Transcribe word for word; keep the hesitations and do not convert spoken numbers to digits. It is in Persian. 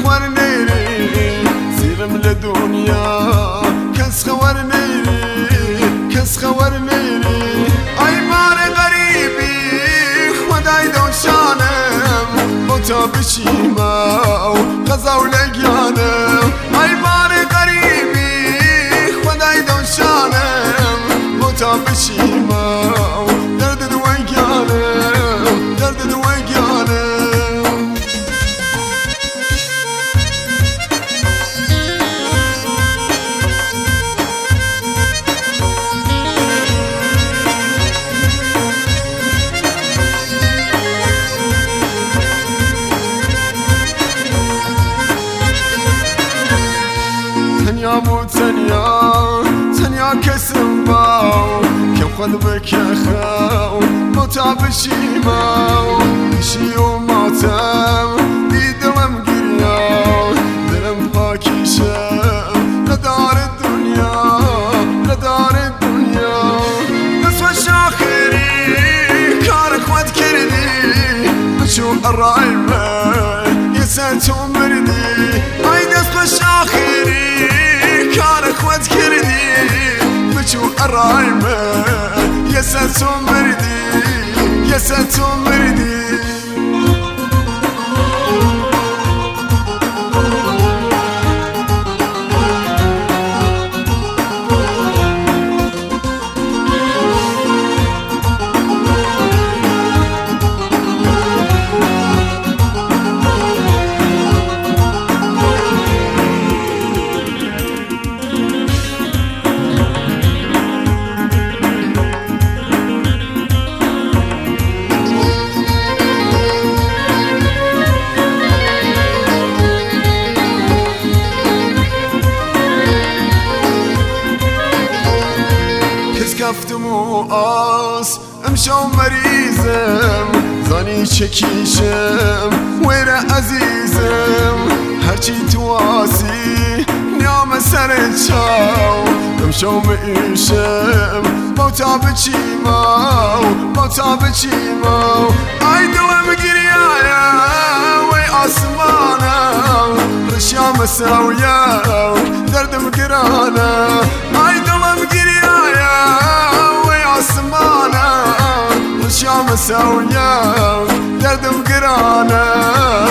خور نيري زيرم لدنيا كس خور نيري كس خور نيري اي مار غريبي خداي دوشانم بوتا بشيما غزا ولقيانم اي مار غريبي خداي دوشانم بوتا بشيما درد دوانقيانم درد دوانقيانم تنيا مو تنيا تنيا كسم باو كم خذ بك يا خاو موتا بشيماو بشي وماتم دي دلم قرياو دلم باكي شام لدار الدنيا لدار الدنيا نسوى الشاخري كارك ود كردي بشو الرايبة يسات ومردي هاي نسوى الشاخري كارك ود كردي بشو الرايبة يسات ومردي يسات ومردي كفتم وقاس امشو مريزم زاني چكيشم ويرا عزيزم هرچي تواسي نعم سرچاو امشو مئيشم موتا بچيماو موتا بچيماو اي دوام قريايا وي اسمانا رشيا مساوياو دردم قرانا اي دوام قريايا اسمانا وشام مساويا دردم قرانا